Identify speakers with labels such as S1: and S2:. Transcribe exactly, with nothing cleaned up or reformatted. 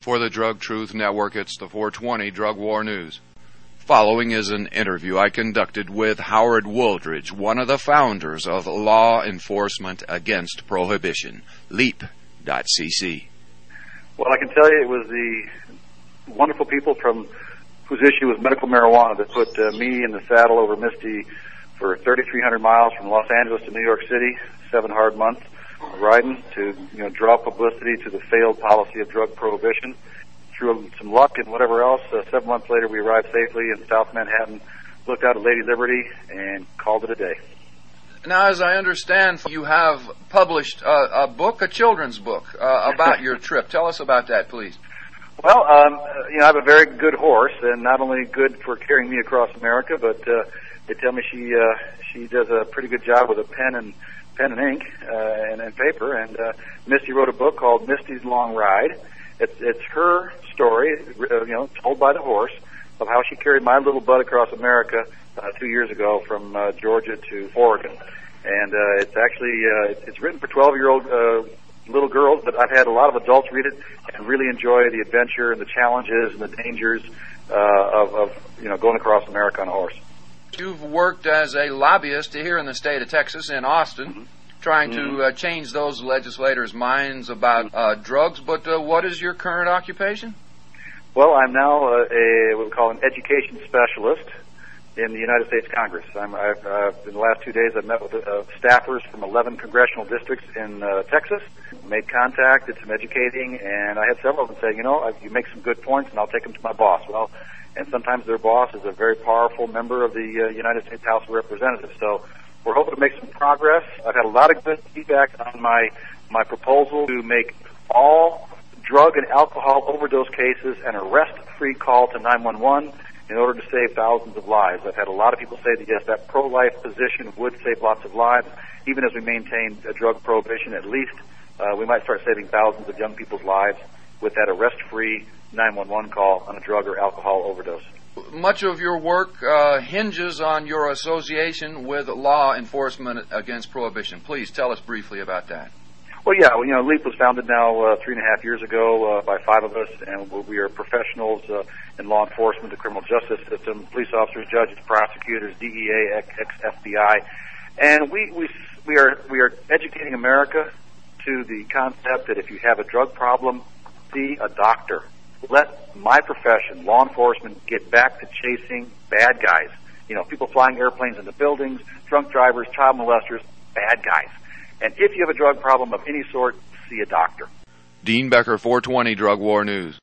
S1: For the Drug Truth Network, it's the four twenty Drug War News. Following is an interview I conducted with Howard Wooldridge, one of the founders of Law Enforcement Against Prohibition, leap dot c c.
S2: Well, I can tell you it was the wonderful people from whose issue was medical marijuana that put uh, me in the saddle over Misty for thirty-three hundred miles from Los Angeles to New York City, seven hard months of riding to, you know, draw publicity to the failed policy of drug prohibition. Through some luck and whatever else, uh, seven months later we arrived safely in South Manhattan, looked out at Lady Liberty, and called it a day.
S1: Now, as I understand, you have published a, a book, a children's book, uh, about your trip. Tell us about that, please.
S2: Well, um, you know, I have a very good horse, and not only good for carrying me across America, but uh, they tell me she uh, she does a pretty good job with a pen and pen and ink uh, and, and paper. And uh, Misty wrote a book called Misty's Long Ride. It's it's her story, uh, you know, told by the horse, of how she carried my little butt across America uh, two years ago from uh, Georgia to Oregon. And uh, it's actually uh, it's written for twelve-year-old uh, little girls, but I've had a lot of adults read it and really enjoy the adventure and the challenges and the dangers uh, of, of you know going across America on a horse.
S1: You've worked as a lobbyist here in the state of Texas, in Austin, mm-hmm. trying mm-hmm. to uh, change those legislators' minds about uh, drugs. But uh, what is your current occupation?
S2: Well, I'm now uh, a what we call an education specialist in the United States Congress. I'm, I've, uh, in the last two days, I've met with uh, staffers from eleven congressional districts in uh, Texas, made contact, did some educating, and I had several of them say, you know, you make some good points, and I'll take them to my boss. Well, and sometimes their boss is a very powerful member of the uh, United States House of Representatives. So we're hoping to make some progress. I've had a lot of good feedback on my my proposal to make all drug and alcohol overdose cases an arrest-free call to nine one one in order to save thousands of lives. I've had a lot of people say that, yes, that pro-life position would save lots of lives. Even as we maintain a drug prohibition, at least uh, we might start saving thousands of young people's lives with that arrest-free nine one one call on a drug or alcohol overdose.
S1: Much of your work uh, hinges on your association with Law Enforcement Against Prohibition. Please tell us briefly about that.
S2: Well, yeah, well, you know, LEAP was founded now uh, three and a half years ago uh, by five of us, and we are professionals uh, in law enforcement, the criminal justice system, police officers, judges, prosecutors, D E A, ex-F B I, and we we we are we are educating America to the concept that if you have a drug problem, see a doctor. Let my profession, law enforcement, get back to chasing bad guys. You know, people flying airplanes into buildings, drunk drivers, child molesters, bad guys. And if you have a drug problem of any sort, see a doctor.
S1: Dean Becker, four twenty Drug War News.